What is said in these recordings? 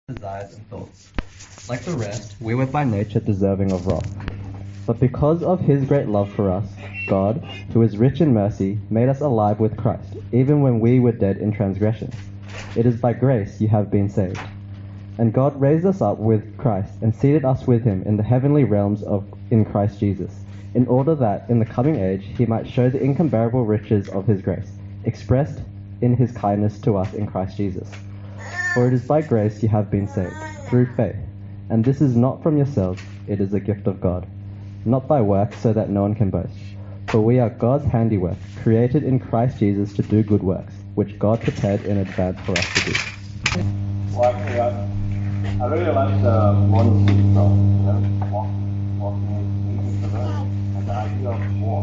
desires and thoughts. Like the rest, we were by nature deserving of wrath. But because of his great love for us, God, who is rich in mercy, made us alive with Christ, even when we were dead in transgressions. It is by grace you have been saved. And God raised us up with Christ and seated us with him in the heavenly realms in Christ Jesus, in order that in the coming age he might show the incomparable riches of his grace, expressed in his kindness to us in Christ Jesus. For it is by grace you have been saved, through faith. And this is not from yourselves, it is a gift of God, not by works, so that no one can boast. For we are God's handiwork, created in Christ Jesus to do good works, which God prepared in advance for us to do. Well, I really like the morning series song, walking into the road, and the idea of walk.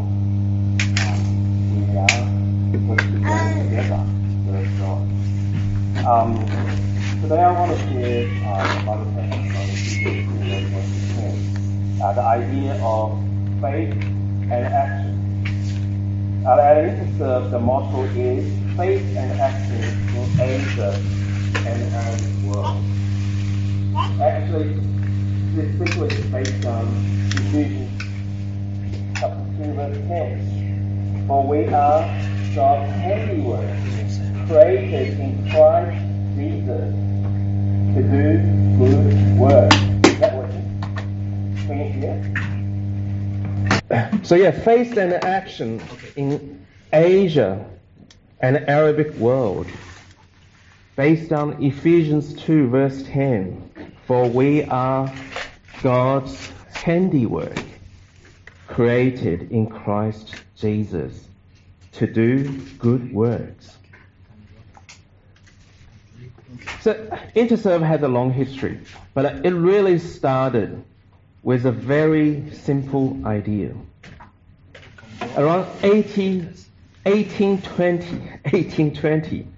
We are supposed to go together, today I want to share about the the idea of faith and action. At Interserve, the motto is faith and action in Asia and around the world. Actually, this particularly is based on Ephesians chapter 2 verse 10. For we are God's handiwork, created in Christ Jesus to do good work. Is that working? Can you hear? So faith and action in Asia and Arabic world, based on Ephesians 2 verse 10. For we are God's handiwork, created in Christ Jesus to do good works. So Interserve has a long history, but it really started with a very simple idea. Around 1820,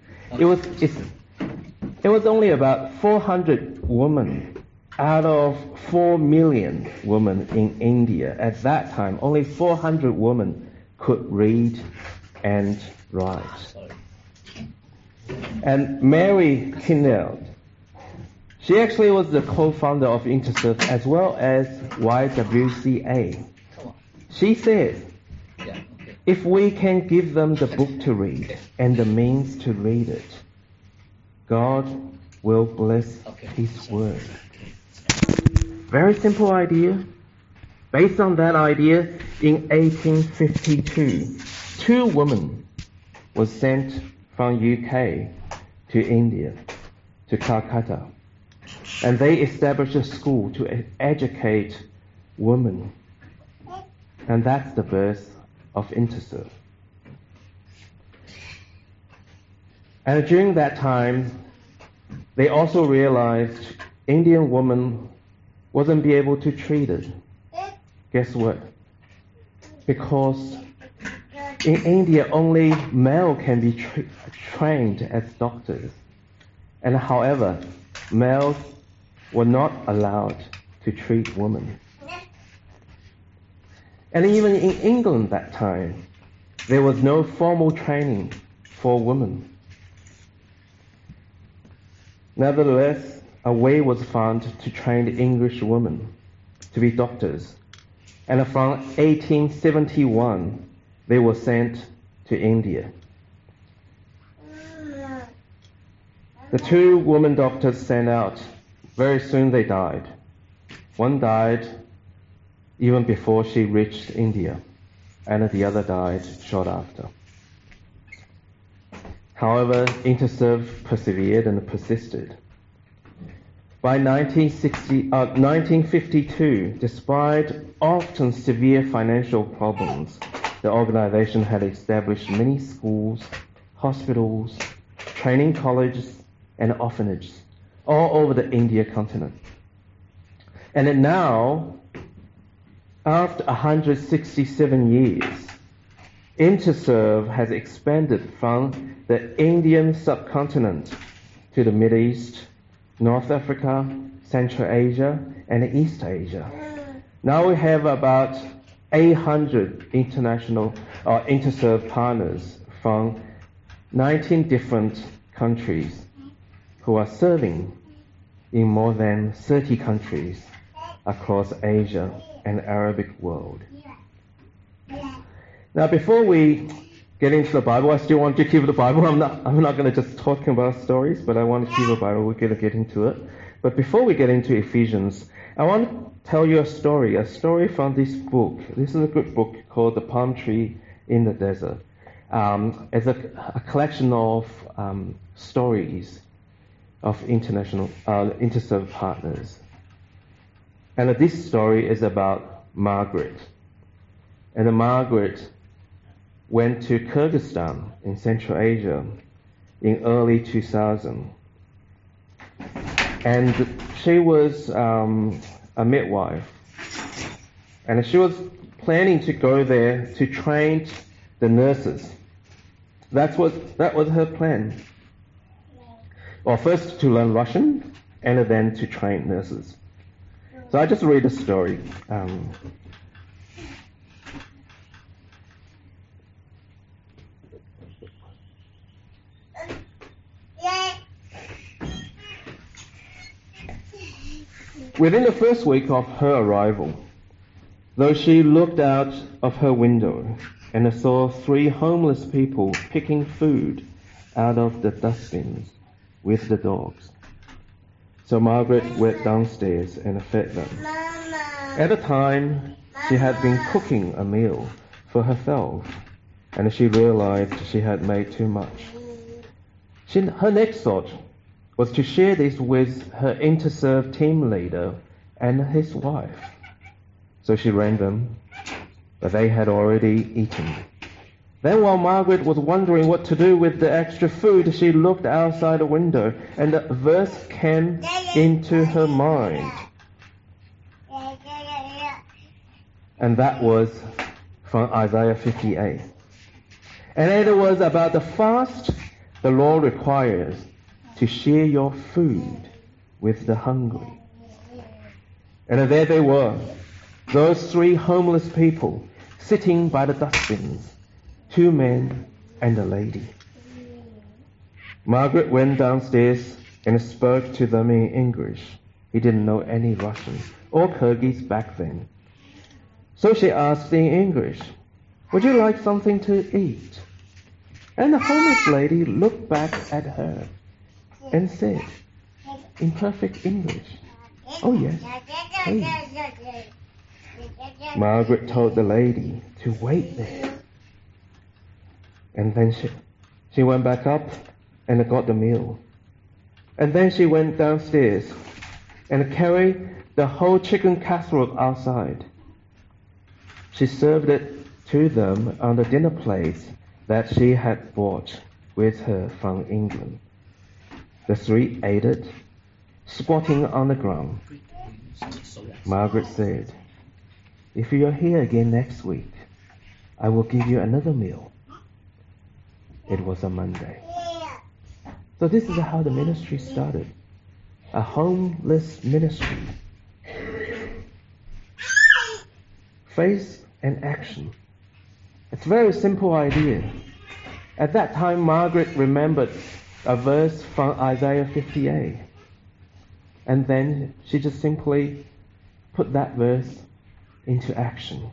it was only about 400 women out of 4 million women in India. At that time, only 400 women could read and write. And Mary Kinnell, she actually was the co-founder of Interserve as well as YWCA. She said, if we can give them the book to read and the means to read it, God will bless his word. Very simple idea. Based on that idea, in 1852, 2 women were sent from UK to India, to Calcutta. And they established a school to educate women. And that's the birth of Interserve. And during that time, they also realized Indian women wasn't be able to treat it. Guess what? Because in India, only male can be trained as doctors. And however, males were not allowed to treat women. And even in England that time, there was no formal training for women. Nevertheless, a way was found to train the English women to be doctors. And from 1871, they were sent to India. The 2 women doctors sent out. Very soon they died. One died even before she reached India, and the other died short after. However, Interserve persevered and persisted. By 1952, despite often severe financial problems, the organization had established many schools, hospitals, training colleges, and orphanages all over the India continent. And now, after 167 years, Interserve has expanded from the Indian subcontinent to the Middle East, North Africa, Central Asia, and East Asia. Now we have about 800 international Interserve partners from 19 different countries who are serving in more than 30 countries across Asia and Arabic world. Now, before we get into the Bible, I still want to keep the Bible. I'm not going to just talk about stories, but I want to keep the Bible. We're going to get into it. But before we get into Ephesians, I want to tell you a story from this book. This is a good book called The Palm Tree in the Desert. It's a collection of stories of international InterServe partners. And this story is about Margaret. And Margaret went to Kyrgyzstan in Central Asia in early 2000. And she was a midwife. And she was planning to go there to train the nurses. That was her plan. Well, first to learn Russian, and then to train nurses. So I just read the story. Within the first week of her arrival, though she looked out of her window and saw 3 homeless people picking food out of the dustbins with the dogs. So Margaret went downstairs and fed them. At the time, she had been cooking a meal for herself, and she realized she had made too much. Her next thought was to share this with her InterServe team leader and his wife. So she rang them, but they had already eaten. Then while Margaret was wondering what to do with the extra food, she looked outside the window, and a verse came into her mind. And that was from Isaiah 58. And it was about the fast the Lord requires to share your food with the hungry. And there they were, those 3 homeless people sitting by the dustbins, 2 men and a lady. Margaret went downstairs and spoke to them in English. He didn't know any Russian or Kyrgyz back then. So she asked in English, "Would you like something to eat?" And the homeless lady looked back at her and said, in perfect English, "Oh yes, please." Margaret told the lady to wait there. And then she went back up and got the meal. And then she went downstairs and carried the whole chicken casserole outside. She served it to them on the dinner plates that she had brought with her from England. The 3 ate it, squatting on the ground. Margaret said, "If you are here again next week, I will give you another meal." It was a Monday. So this is how the ministry started. A homeless ministry. Faith and action. It's a very simple idea. At that time, Margaret remembered a verse from Isaiah 58. And then she just simply put that verse into action.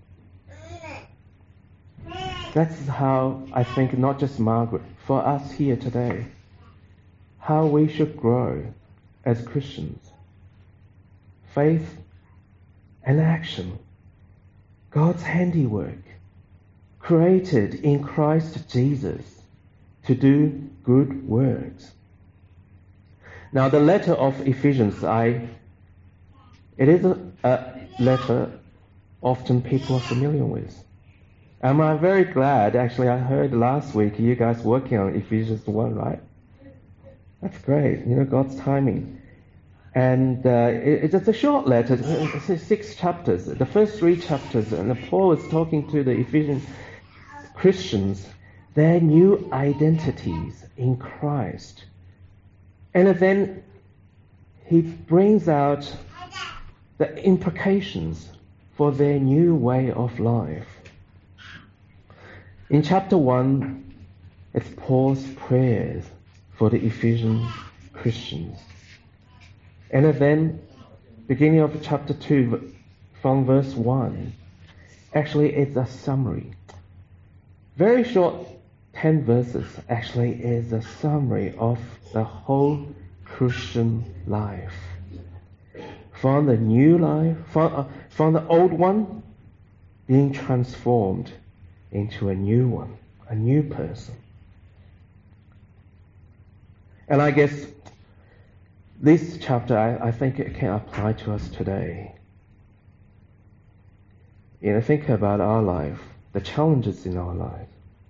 That's how I think, not just Margaret, for us here today, how we should grow as Christians. Faith and action. God's handiwork, created in Christ Jesus to do good works. Now the letter of Ephesians, it is a letter often people are familiar with. And I'm very glad, actually I heard last week you guys working on Ephesians 1, right? That's great, God's timing. And it's a short letter, it's 6 chapters. The first 3 chapters, and Paul is talking to the Ephesian Christians, their new identities in Christ. And then he brings out the implications for their new way of life. In chapter 1, it's Paul's prayers for the Ephesian Christians. And then, beginning of chapter 2, from verse 1, actually it's a summary. Very short, 10 verses actually is a summary of the whole Christian life. From the new life, from the old one, being transformed into a new one, a new person. And I guess this chapter, I think it can apply to us today. Think about our life, the challenges in our life.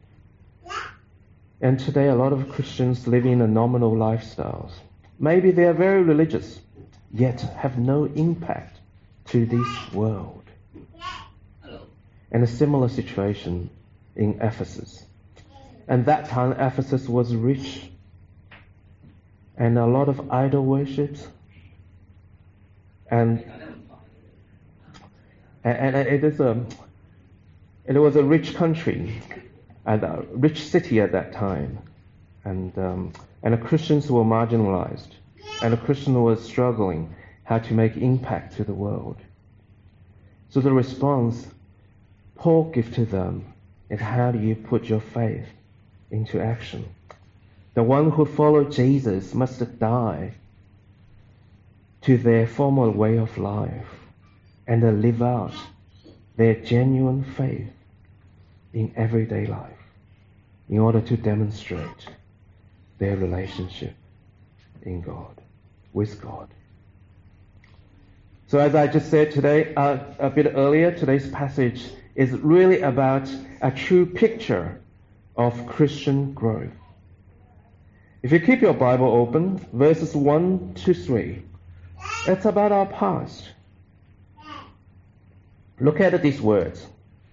And today a lot of Christians live in a nominal lifestyles. Maybe they are very religious, yet have no impact to this world. And a similar situation in Ephesus. And that time Ephesus was rich. And a lot of idol worships. And it was a rich country, and a rich city at that time. And the Christians were marginalized. And the Christian was struggling how to make impact to the world. So the response Paul gives to them is, how do you put your faith into action? The one who followed Jesus must die to their former way of life and live out their genuine faith in everyday life in order to demonstrate their relationship in God, with God. So as I just said today, a bit earlier, today's passage is really about a true picture of Christian growth. If you keep your Bible open, verses 1 to 3, it's about our past. Look at these words.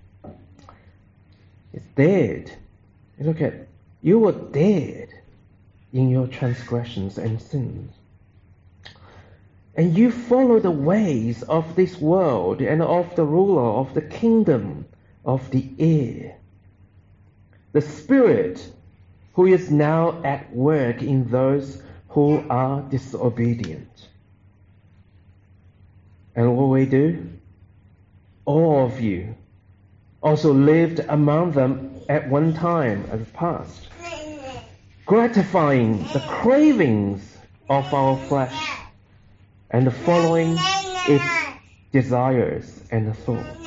It's dead. Look at, you were dead in your transgressions and sins. And you follow the ways of this world and of the ruler of the kingdom of the air, the Spirit who is now at work in those who are disobedient. And what we do? All of you also lived among them at one time as past, gratifying the cravings of our flesh and following its desires and thoughts.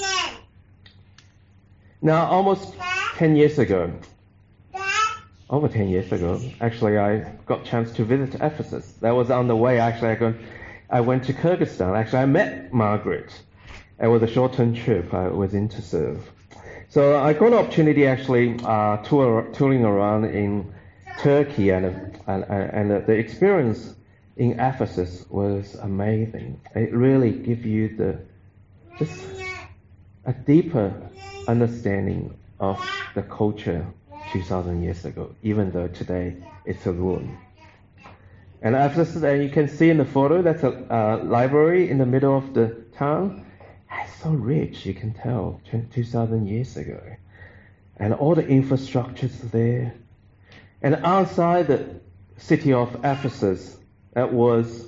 Now, almost 10 years ago, over 10 years ago, actually, I got a chance to visit Ephesus. That was on the way. Actually, I went to Kyrgyzstan. Actually, I met Margaret. It was a short-term trip. I was in to serve. So I got an opportunity actually touring around in Turkey, and the experience in Ephesus was amazing. It really gives you just a deeper understanding of the culture 2,000 years ago, even though today it's a ruin. And Ephesus, you can see in the photo, that's a library in the middle of the town. It's so rich, you can tell, 2,000 years ago. And all the infrastructure's there. And outside the city of Ephesus, that was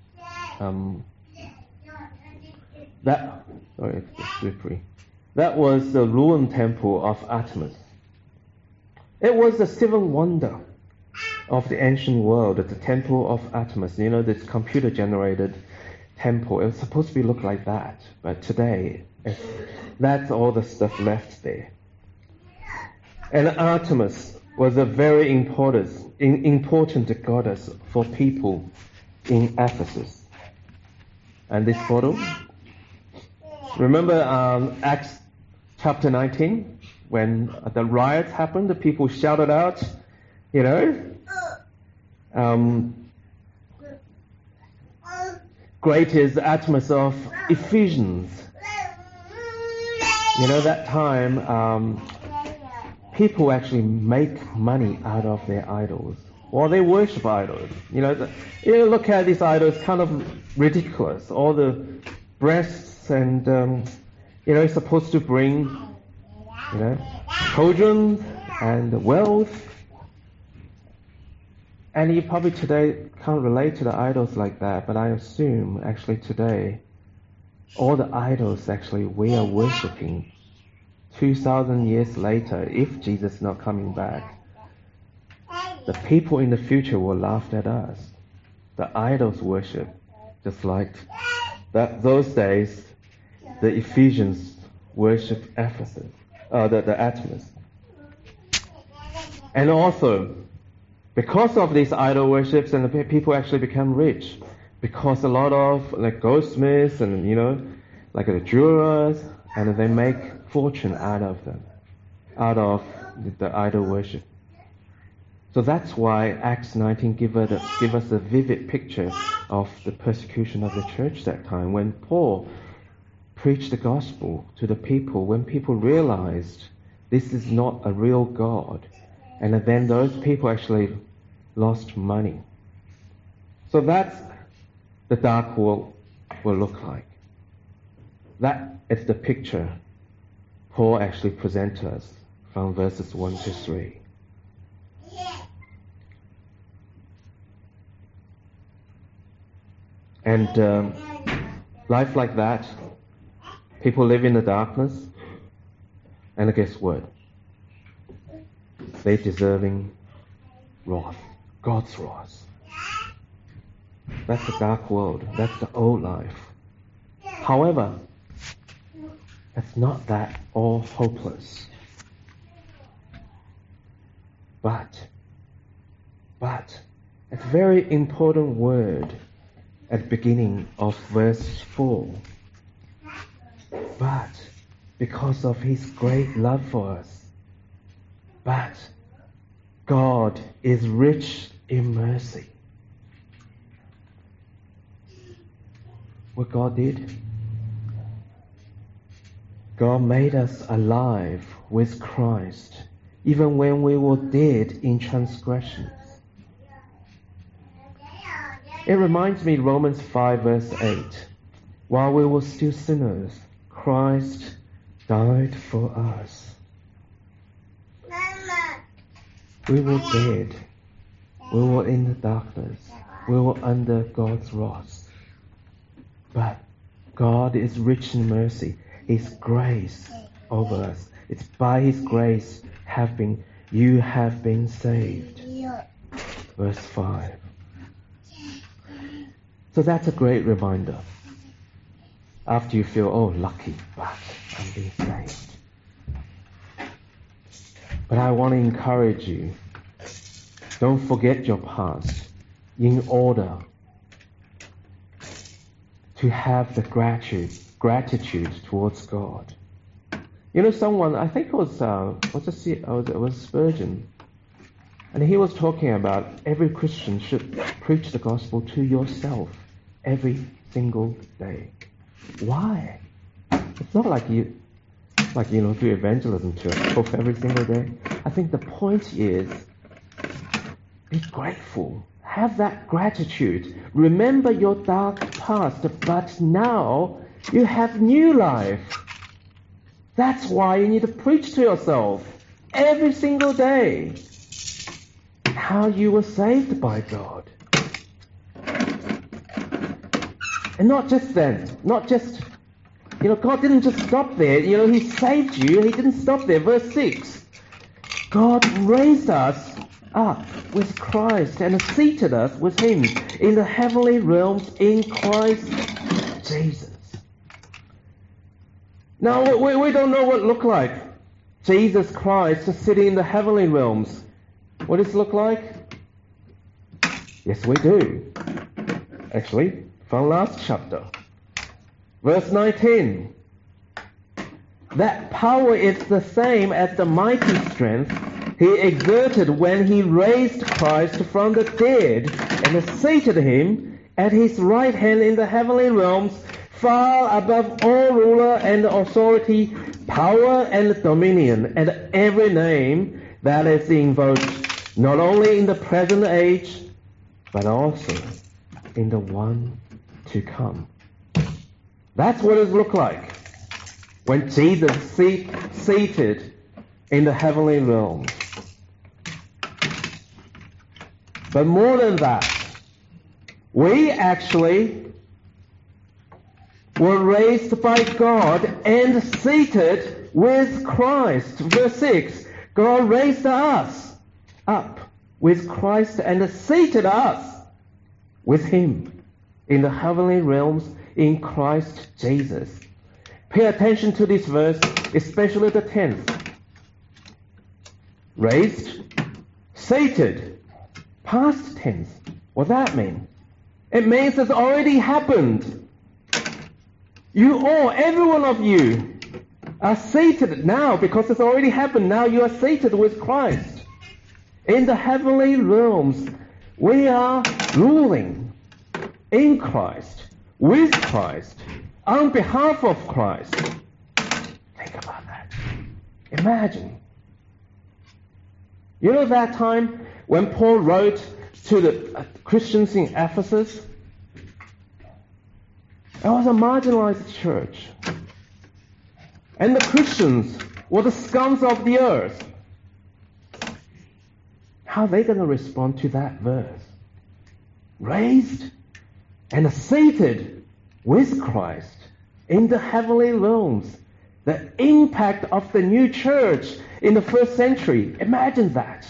that was the ruined temple of Artemis. It was the seventh wonder of the ancient world, the temple of Artemis. You know, this computer-generated temple. It was supposed to be look like that, but today that's all the stuff left there. And Artemis was a very important goddess for people in Ephesus. And this photo, remember Acts chapter 19, when the riots happened, the people shouted out, great is Artemis of Ephesians. That time, people actually make money out of their idols. Or they worship idols. Look at these idols, kind of ridiculous. All the breasts and, it's supposed to bring, children and wealth. And you probably today can't relate to the idols like that, but I assume actually today, all the idols actually we are worshipping 2,000 years later, if Jesus is not coming back, the people in the future will laugh at us. The idols worship, just like those days, the Ephesians worship Ephesus, the Artemis. And also, because of these idol worships, and the people actually become rich, because a lot of like goldsmiths and like the jewelers, and they make fortune out of them, out of the idol worship. So that's why Acts 19 give us a vivid picture of the persecution of the church that time. When Paul preached the gospel to the people, when people realized this is not a real God, and then those people actually lost money. So that's the dark world will look like. That is the picture Paul actually presents to us from verses 1 to 3. And life like that, people live in the darkness, and guess what? They're deserving wrath, God's wrath. That's the dark world. That's the old life. However, it's not that all hopeless. But, it's a very important word at the beginning of verse 4. But, because of His great love for us, but God is rich in mercy. What God did? God made us alive with Christ, even when we were dead in transgressions. It reminds me Romans 5 verse 8. While we were still sinners, Christ died for us. We were dead. We were in the darkness. We were under God's wrath. But God is rich in mercy. His grace over us. It's by His grace you have been saved. Verse 5. So that's a great reminder. After you feel, oh, lucky, but I'm being saved. But I want to encourage you, don't forget your past in order to have the gratitude towards God. Someone, I think it was Spurgeon, and he was talking about every Christian should preach the gospel to yourself every single day. Why? It's not like do evangelism to yourself every single day. I think the point is, be grateful. Have that gratitude. Remember your dark past, but now you have new life. That's why you need to preach to yourself every single day how you were saved by God. And not just then, God didn't just stop there. He saved you. He didn't stop there. Verse 6. God raised us up with Christ and seated us with Him in the heavenly realms in Christ Jesus. Now, we don't know what it looked like. Jesus Christ sitting in the heavenly realms. What does it look like? Yes, we do. Actually, from last chapter. Verse 19. That power is the same as the mighty strength He exerted when He raised Christ from the dead and seated Him at His right hand in the heavenly realms, far above all ruler and authority, power and dominion, and every name that is invoked, not only in the present age, but also in the one to come. That's what it looked like when Jesus seated in the heavenly realms. But more than that, we actually were raised by God and seated with Christ. Verse 6, God raised us up with Christ and seated us with Him in the heavenly realms in Christ Jesus. Pay attention to this verse, especially the tense. Raised, seated, past tense. What does that mean? It means it's already happened. You all, every one of you, are seated now because it's already happened. Now you are seated with Christ. In the heavenly realms, we are ruling in Christ, with Christ, on behalf of Christ. Think about that. Imagine. You know that time when Paul wrote to the Christians in Ephesus? It was a marginalized church. And the Christians were the scums of the earth. How are they going to respond to that verse? Raised and seated with Christ in the heavenly realms. The impact of the new church in the first century. Imagine that.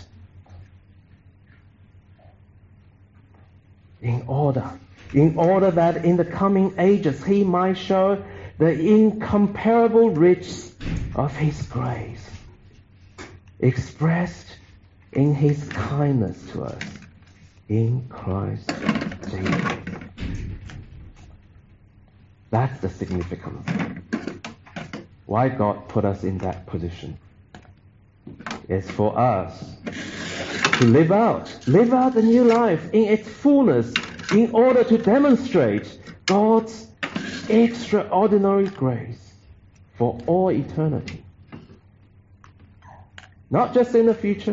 In order that in the coming ages He might show the incomparable riches of His grace, expressed in His kindness to us in Christ Jesus. That's the significance. Why God put us in that position. It's for us to live out the new life in its fullness in order to demonstrate God's extraordinary grace for all eternity. Not just in the future,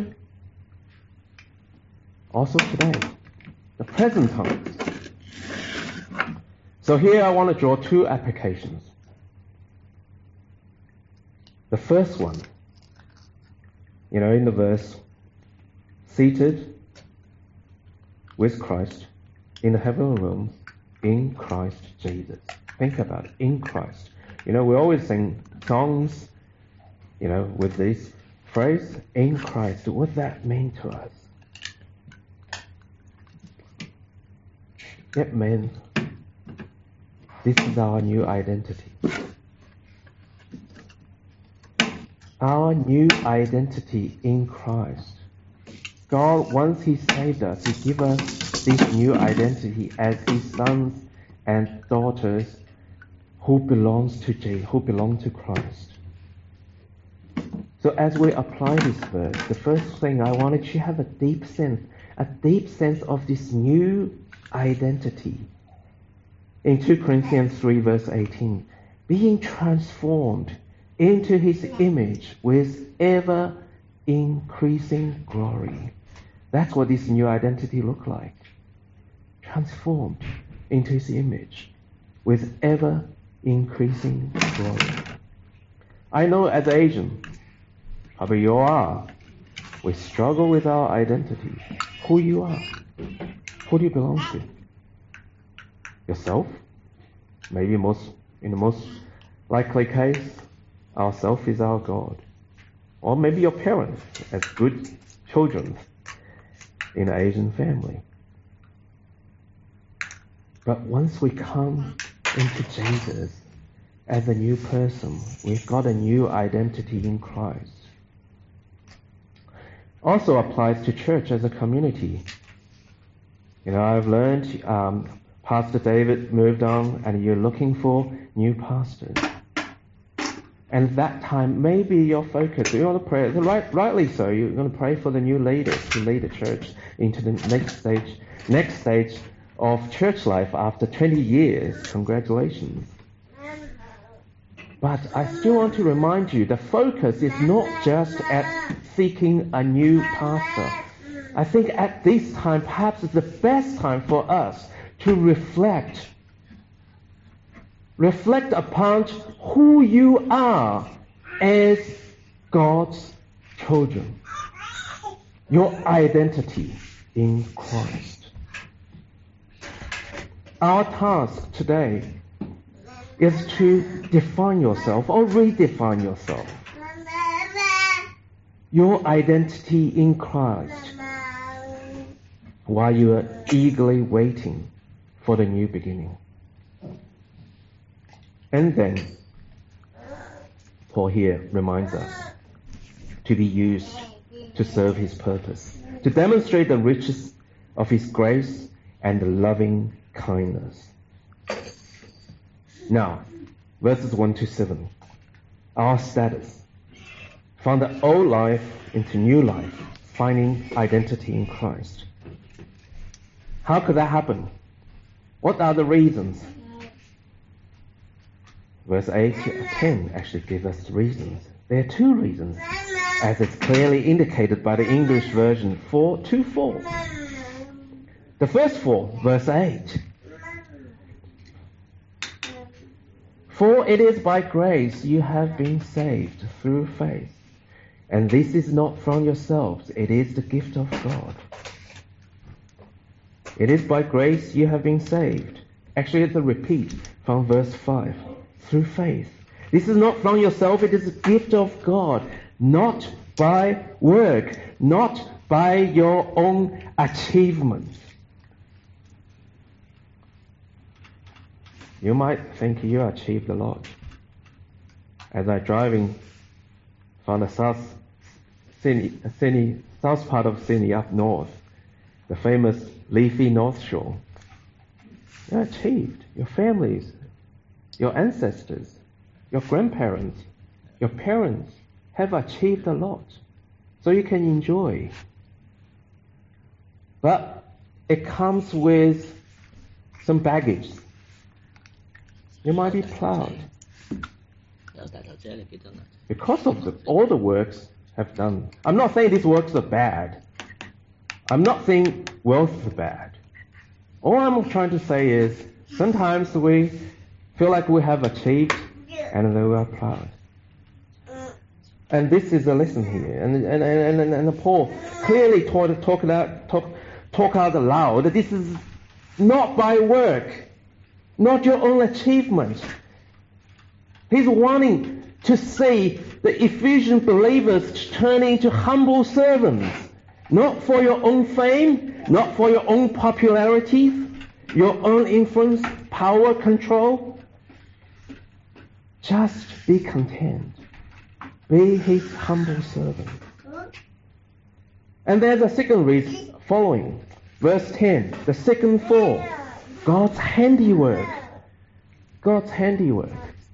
also today, the present time. So here I want to draw two applications. The first one, in the verse, seated with Christ in the heavenly realms in Christ Jesus. Think about it, in Christ. We always sing songs, with this phrase, in Christ. What does that mean to us? It means this is our new identity. Our new identity in Christ. God, once He saved us, He gave us this new identity as His sons and daughters who belong to Christ. So as we apply this verse, the first thing I wanted you to have a deep sense of this new identity. In 2 Corinthians 3 verse 18, being transformed into His image with ever increasing glory. That's what this new identity looks like. Transformed into His image with ever increasing glory. I know as Asian, however you are, we struggle with our identity. Who you are. Who do you belong to? Yourself? Maybe in the most likely case, ourself is our God. Or maybe your parents as good children in an Asian family. But once we come into Jesus as a new person, we've got a new identity in Christ. Also applies to church as a community. I've learned Pastor David moved on and you're looking for new pastors. And that time, maybe your focus, you want to pray, rightly so, you're going to pray for the new leaders to lead the church into the next stage of church life after 20 years. Congratulations. But I still want to remind you, the focus is not just at seeking a new pastor. I think at this time, perhaps it's the best time for us to reflect upon who you are as God's children. Your identity. in Christ. Our task today is to define yourself or redefine yourself. Your identity in Christ while you are eagerly waiting for the new beginning. And then, Paul here reminds us to be used to serve his purpose, to demonstrate the riches of his grace and the loving kindness. Now, verses 1 to 7, our status. From the old life into new life, finding identity in Christ. How could that happen? What are the reasons? Verse 8 to 10 actually give us the reasons. There are two reasons, as it's clearly indicated by the English version 4 to 4. The first 4, verse 8. For it is by grace you have been saved through faith. And this is not from yourselves, it is the gift of God. It is by grace you have been saved. Actually, it's a repeat from verse 5. Through faith. This is not from yourself, it is a gift of God, not by work, not by your own achievements. You might think you achieved a lot. As I'm driving from the south part of Sydney up north, the famous leafy North Shore, you achieved. Your families, your ancestors, your grandparents, your parents have achieved a lot. So you can enjoy. But it comes with some baggage. You might be proud because of all the works have done. I'm not saying these works are bad. I'm not saying wealth is bad. All I'm trying to say is sometimes we feel like we have achieved and then we are proud. And this is a lesson here. And Paul clearly talk out loud that this is not by work, not your own achievement. He's wanting to see the Ephesian believers turn into humble servants, not for your own fame, not for your own popularity, your own influence, power, control. Just be content. Be his humble servant. And there's a second reason following. Verse 10, the second 4. God's handiwork. God's handiwork.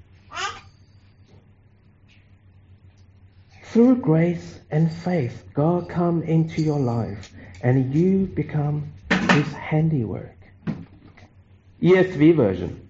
Through grace and faith, God comes into your life and you become his handiwork. ESV version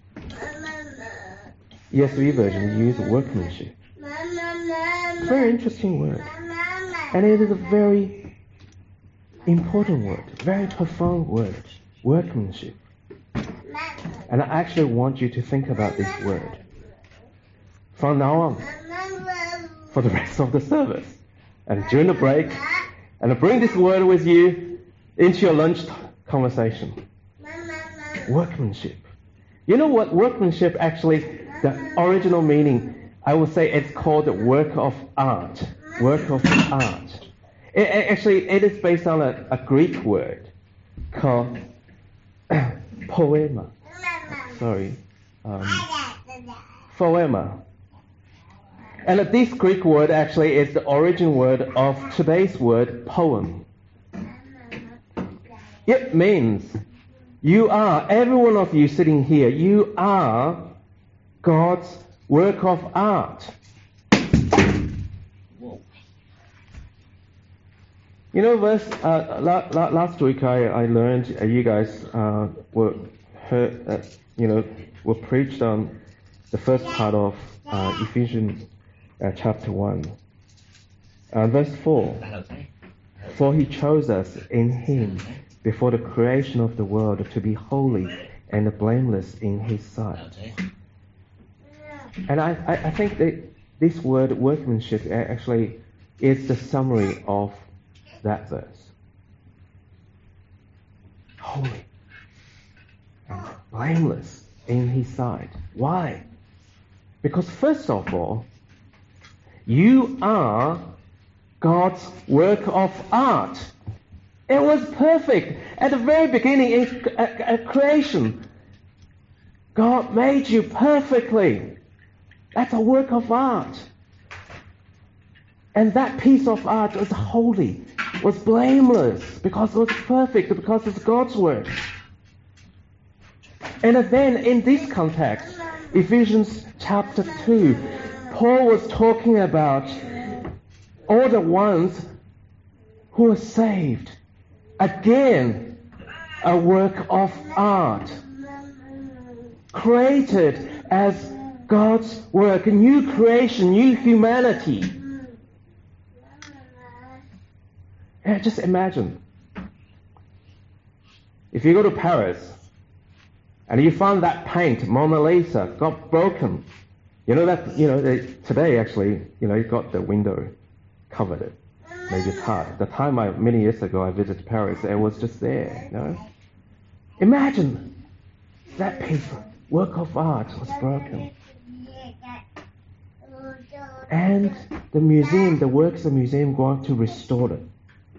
use workmanship. Very interesting word. And it is a very important word, very profound word, workmanship. And I actually want you to think about this word from now on, for the rest of the service. And during the break, and I bring this word with you into your lunch conversation. Workmanship. You know what workmanship actually, the original meaning, I would say it's called the work of art. Work of art. It is based on a Greek word called poema. Poema. And this Greek word actually is the origin word of today's word poem. It means you are, every one of you sitting here, you are God's work of art. You know, last week I learned you guys were preached on the first part of Ephesians chapter 1. Verse 4. For he chose us in him before the creation of the world to be holy and blameless in his sight. And I think that this word workmanship actually is the summary of that verse. holy, and blameless in His sight. Why? Because first of all, you are God's work of art. It was perfect. At the very beginning in creation, God made you perfectly. That's a work of art. And that piece of art was holy, was blameless, because it was perfect, because it's God's work. And then in this context, Ephesians chapter 2, Paul was talking about all the ones who are saved. Again, a work of art, created as God's work, a new creation, new humanity. And just imagine, if you go to Paris and you find that paint, Mona Lisa, got broken. Today actually, you got the window covered it. Maybe it's hard. The time many years ago I visited Paris, it was just there, Imagine that piece of work of art was broken. And the museum, the works of the museum going to restore it.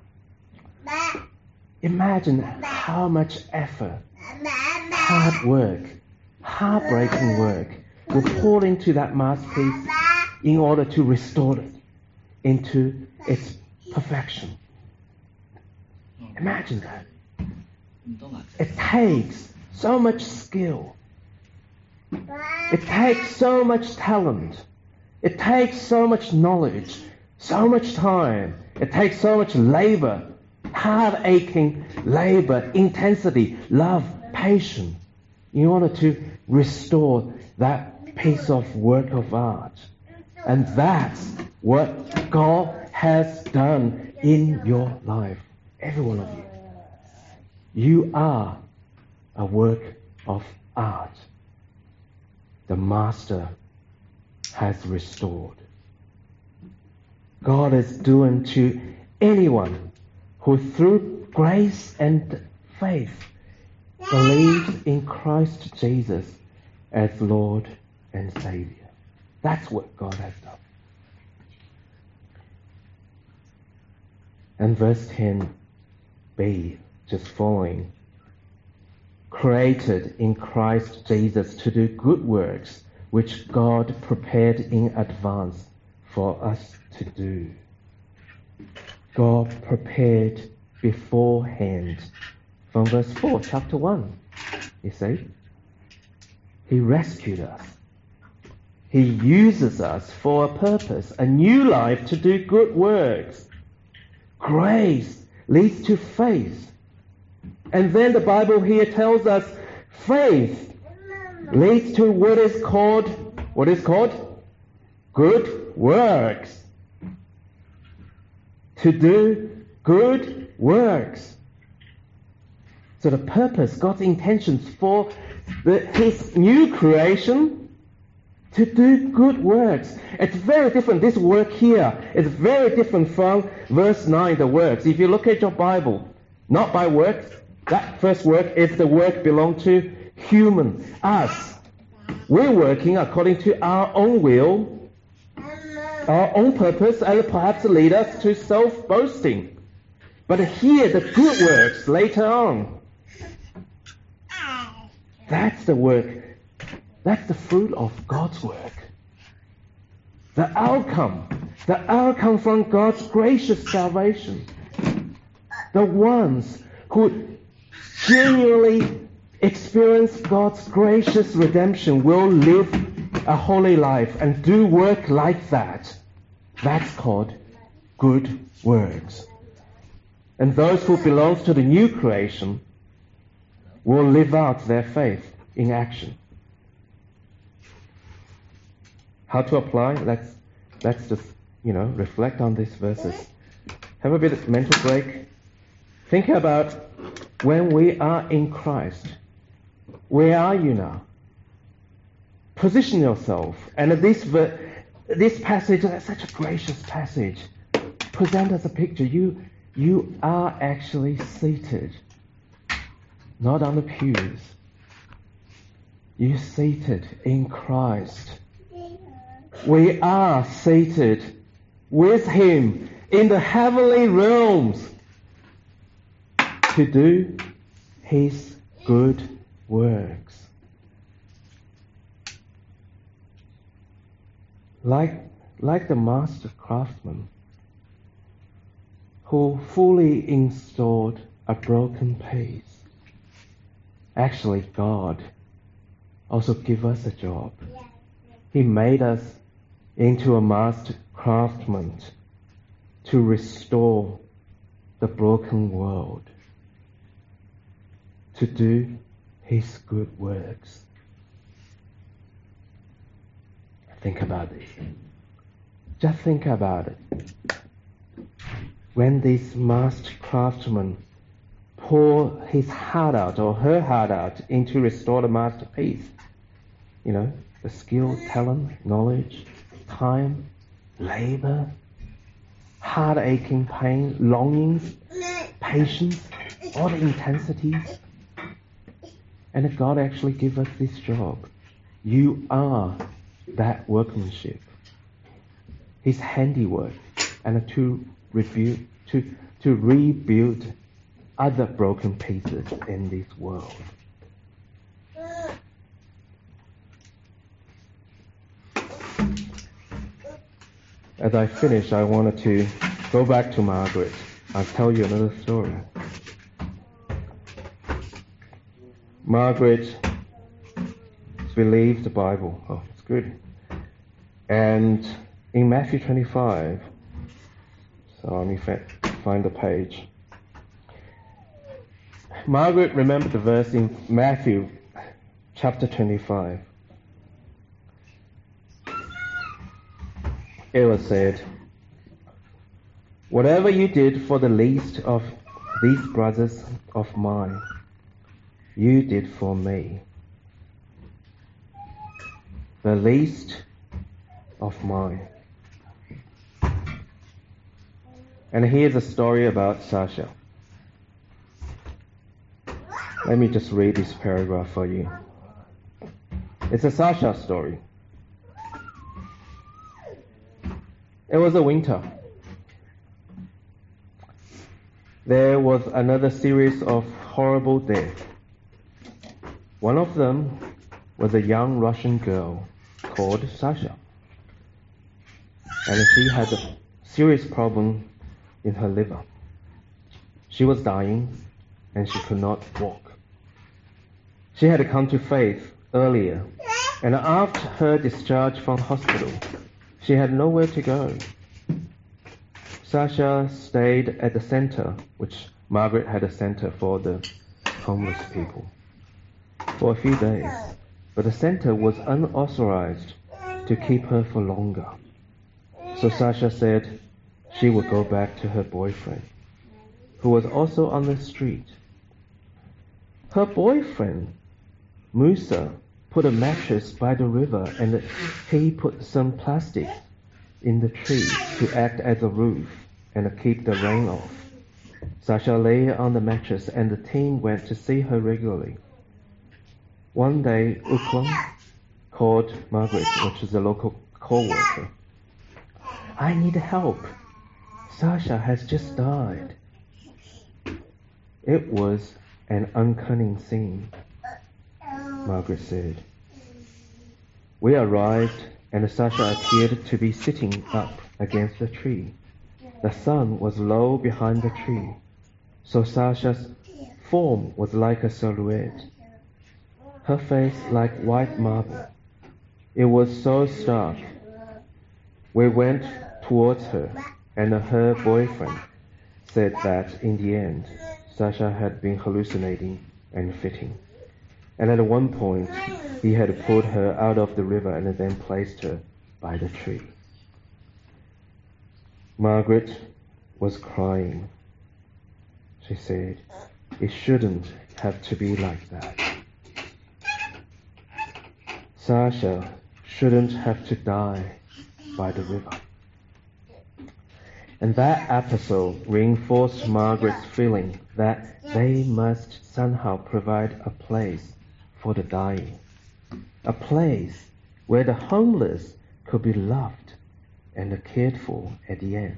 Imagine how much effort, hard work, heartbreaking work were poured into that masterpiece in order to restore it into its perfection. Imagine that. It takes so much skill. It takes so much talent. It takes so much knowledge, so much time. It takes so much labor, hard-aching labor, intensity, love, patience, in order to restore that piece of work of art. And that's what God has done in your life, every one of you. You are a work of art. The Master has restored. God is doing to anyone who through grace and faith believes in Christ Jesus as Lord and Savior. That's what God has done. And verse 10b, just following, created in Christ Jesus to do good works which God prepared in advance for us to do. God prepared beforehand. From verse 4, chapter 1, you see, He rescued us. He uses us for a purpose, a new life to do good works. Grace leads to faith. And then the Bible here tells us faith leads to what is called good works. To do good works. So the purpose, God's intentions for His new creation, to do good works. It's very different. This work here is very different from verse 9, the works. If you look at your Bible, not by works, that first work is the work belong to human, us. We're working according to our own will, our own purpose, and perhaps lead us to self-boasting. But here, the good works later on, that's the work. That's the fruit of God's work. The outcome from God's gracious salvation. The ones who genuinely experience God's gracious redemption will live a holy life and do work like that. That's called good works. And those who belong to the new creation will live out their faith in action. How to apply? Let's just, reflect on these verses. Have a bit of mental break. Think about when we are in Christ. Where are you now? Position yourself. And this passage is such a gracious passage. Present us a picture. You are actually seated not on the pews. You're seated in Christ. We are seated with Him in the heavenly realms to do His good works. Like the master craftsman who fully installed a broken piece. Actually, God also gave us a job. He made us into a master craftsman to restore the broken world, to do His good works. Think about this. Just think about it. When this master craftsman pour his heart out or her heart out into restore the masterpiece, the skill, talent, knowledge, time, labor, heart-aching pain, longings, patience, all the intensities. And God actually gives us this job. You are that workmanship, His handiwork, and to rebuild other broken pieces in this world. As I finish, I wanted to go back to Margaret. I'll tell you another story. Margaret believed the Bible. Oh, it's good. And in Matthew 25, so let me find the page. Margaret remembered the verse in Matthew chapter 25. It was said, "Whatever you did for the least of these brothers of mine, you did for me." The least of mine. And here's a story about Sasha. Let me just read this paragraph for you. It's a Sasha story. It was a winter. There was another series of horrible deaths. One of them was a young Russian girl called Sasha. And she had a serious problem in her liver. She was dying and she could not walk. She had come to faith earlier, and after her discharge from hospital, she had nowhere to go. Sasha stayed at the center, which Margaret had a center for the homeless people, for a few days. But the center was unauthorized to keep her for longer. So Sasha said she would go back to her boyfriend, who was also on the street. Her boyfriend, Musa, put a mattress by the river and he put some plastic in the tree to act as a roof and keep the rain off. Sasha lay on the mattress and the team went to see her regularly. One day, Uklam called Margaret, which is a local co-worker. "I need help. Sasha has just died." It was an uncanny scene, Margaret said. We arrived and Sasha appeared to be sitting up against the tree. The sun was low behind the tree, so Sasha's form was like a silhouette. Her face like white marble. It was so stark. We went towards her, and her boyfriend said that in the end, Sasha had been hallucinating and fitting. And at one point, he had pulled her out of the river and then placed her by the tree. Margaret was crying. She said, "It shouldn't have to be like that. Sasha shouldn't have to die by the river." And that episode reinforced Margaret's feeling that they must somehow provide a place for the dying, a place where the homeless could be loved and cared for at the end.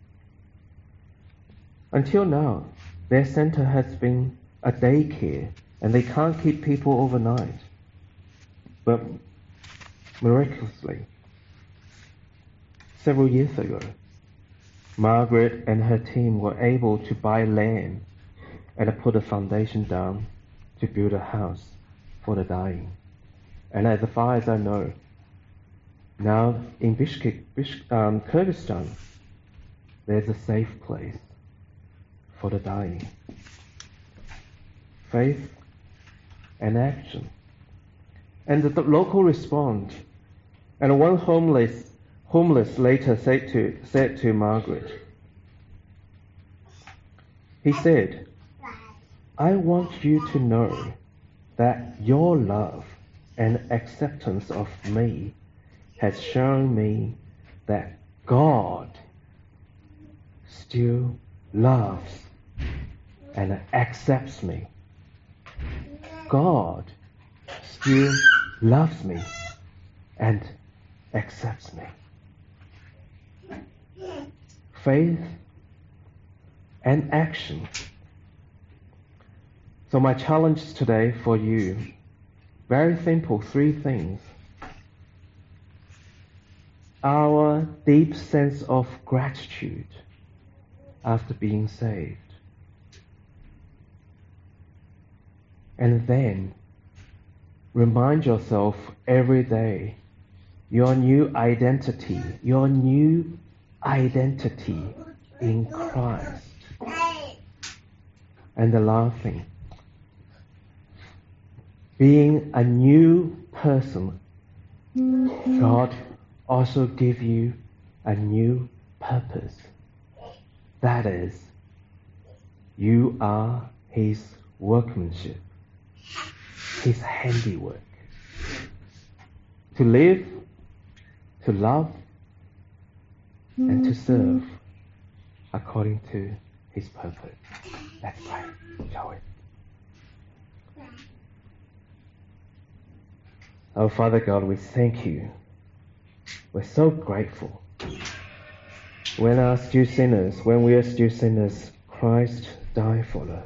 Until now, their center has been a daycare and they can't keep people overnight. But miraculously, several years ago, Margaret and her team were able to buy land and put a foundation down to build a house for the dying. And as far as I know, now in Bishkek, Kyrgyzstan, there's a safe place for the dying. Faith and action. And the local response. And one homeless later said to Margaret, he said, I want you to know that your love and acceptance of me has shown me that God still loves and accepts me. God still loves me and accepts me. Faith and action. So my challenge today for you, very simple, 3 things. Our deep sense of gratitude after being saved. And then remind yourself every day your new identity in Christ. And the last thing, being a new person, God also give you a new purpose. That is, you are His workmanship, His handiwork. To live, to love, and to serve according to His purpose. Let's pray, shall we? Oh, Father God, we thank you. We're so grateful. When we are still sinners, Christ died for us.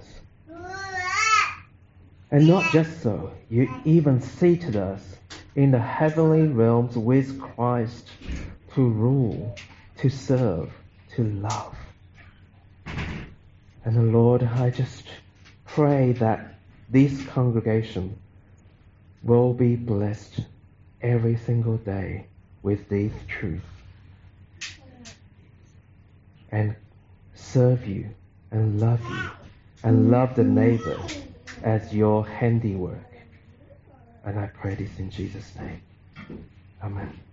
And not just so, you even seated us in the heavenly realms with Christ to rule, to serve, to love. And Lord, I just pray that this congregation will be blessed every single day with these truths and serve you and love the neighbor as your handiwork. And I pray this in Jesus' name. Amen.